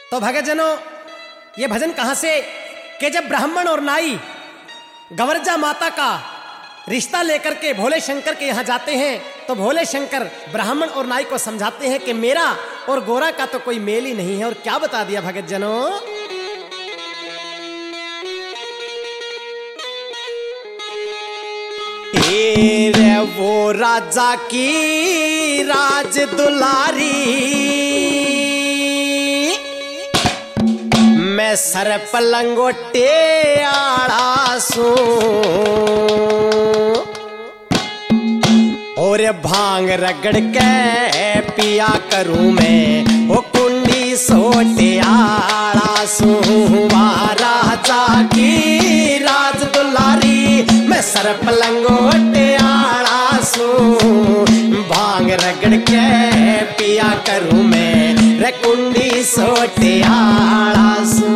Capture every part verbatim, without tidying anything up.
तो भगतजनों, ये भजन कहाँ से कि जब ब्राह्मण और नाई गवर्जा माता का रिश्ता लेकर के भोले शंकर के यहाँ जाते हैं तो भोले शंकर ब्राह्मण और नाई को समझाते हैं कि मेरा और गोरा का तो कोई मेल ही नहीं है। और क्या बता दिया भगतजनों, रे वो राजा की राज दुलारी, मैं सर पलंगोटे आड़ा सू और भांग रगड़ के पिया करूं मैं वो कुंडी सोटे आड़ा सू। राजा की राज दुलारी, मैं सर पलंगोटे आड़ा सू, भांग रगड़ के पिया करूं मैं रे कुंडी सोटे आड़ा सू।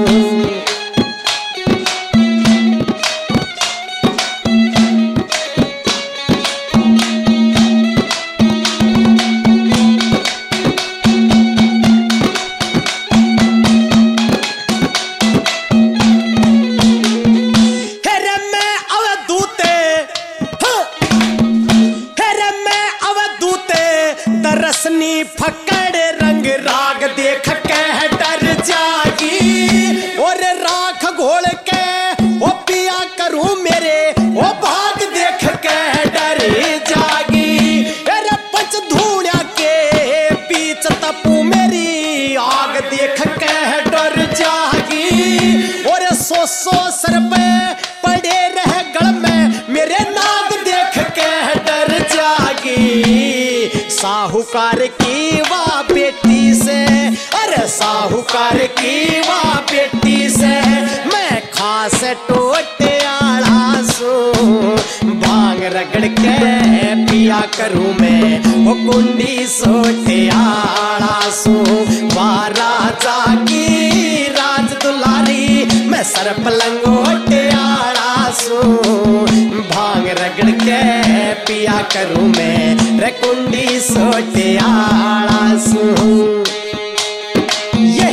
रसनी फकड़ रंग राग देख के डर जागी और राख घोल के वो पिया करूं मेरे वो भाग देख के डर जागी। अरे पंच धूणिया के बीच तपू मेरी आग देख के डर जागी और सो सो सर पे पड़े रह गल में मेरे नाग देख के डर जागी। साहूकार की वाह बेटी से, अरे साहूकार की वाह बेटी से मैं खास टोटे आड़ा सू, भांग रगड़ के पिया करूं मैं वो कुंडी सोटे आड़ा सू। वाह राजा की राज दुलारी, मैं सर पलंगोटे आड़ा सू, भांग रगड़ के पिया करूं मैं रे कुंडी सोटे आड़ा सू। ये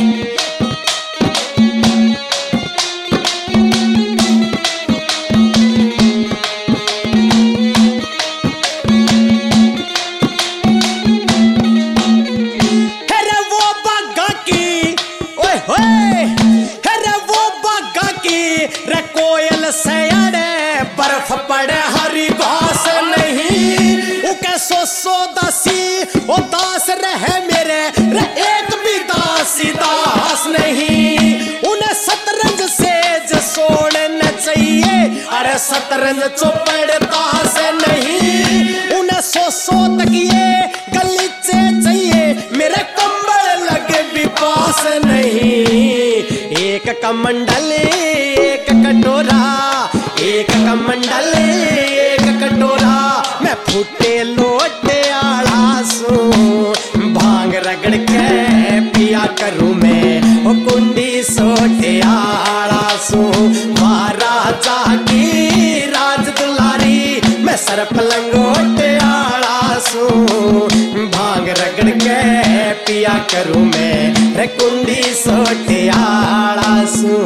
हेरे वो बागा की, ओए होए हेरे वो बागा की रे कोयल सयाने बर्फ पड़े हरी घास नहीं, उके सो सो दासी ओ दास रहे मेरे रे एक भी दासी दास नहीं। उन्हें शतरंज से जो सोने चाहिए, अरे शतरंज चौपड़ दास नहीं। उन्हें सो सो तकिए गलीचे चाहिए मेरे कंबल लगे भी पास नहीं। एक कमंडल एक कटोरा, एक कमंडल एक कटोरा मैं फूटे लोटे आड़ा सू, भांग रगड़ के पिया करूं मैं वो कुंडी सोटे आड़ा सू। वाह राजा की राज दुलारी, मैं सर पलंगोटे आड़ा सू, भांग रगड़ के पिया करूं मैं रे कुंडी सोटे आड़ा सू।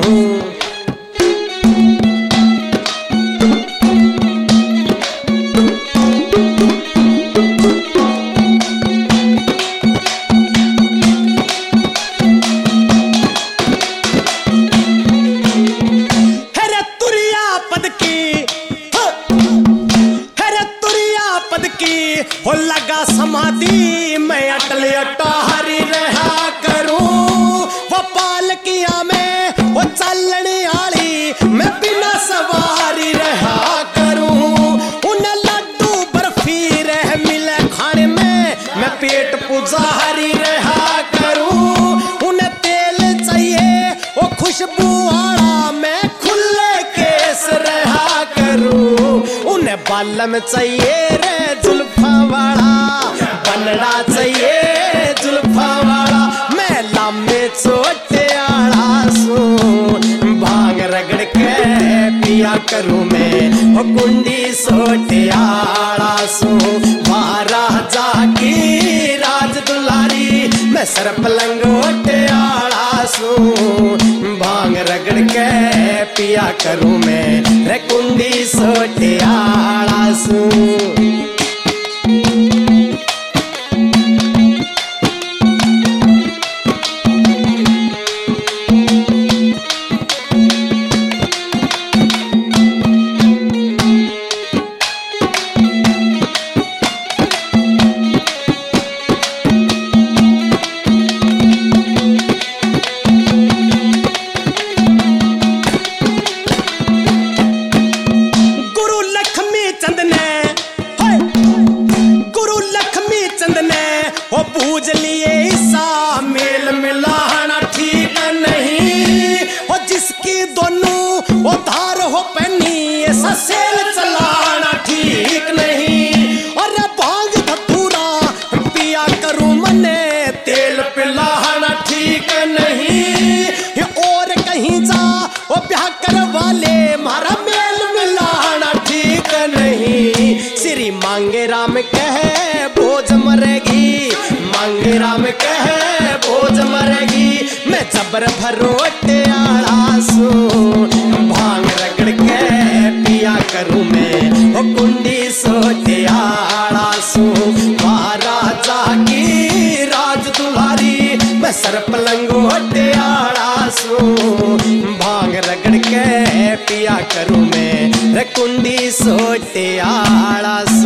हो लगा समाधि मैं अटल अटारी रहा करूं, वो पालकियां में वो चलने आली मैं बिना सवारी रहा करूं। उन्हें लड्डू बर्फी रह मिले खाने में मैं पेट पुजारी रहा करूं। उन्हें तेल चाहिए वो खुशबू आड़ा मैं खुले केस रहा करूं। उन्हें बालम चाहिए रे जुल्फा वाला, बनड़ा चाहिए जुल्फा वाला मैं लामे छोटे आड़ा सू, भांग रगड़ के पिया करूं मैं वो कुंडी सोटे आड़ा सू। वाह राजा की राज दुलारी, मैं सर पलंगोटे आड़ा सू भांग रगड़ के पिया करूं मैं रे कुंडी सोटियाला सू। पूज लिए सा मेल मिलाना ठीक नहीं हो, जिसकी दोनों वो धार हो पहनी ऐसा सेल चलाना ठीक नहीं। और भांग धतूरा पिया करूं मने तेल पिलाना ठीक नहीं। और कहीं जा वो ब्याह करवा ले मारा मेल मिलाना ठीक नहीं। श्री मांगे राम कहे भोज मरेगी, मांगे राम कहे भोज मरेगी। मैं जबर भरोटियाला सू भांग रगड़ के पिया करूं मैं वो कुंडी सोटियाला सू। महाराजा की राज दुलारी मैं सर्प लंगोटियाला सू भांग रगड़ के पिया करूं मैं रे कुंडी सोटियाला सू।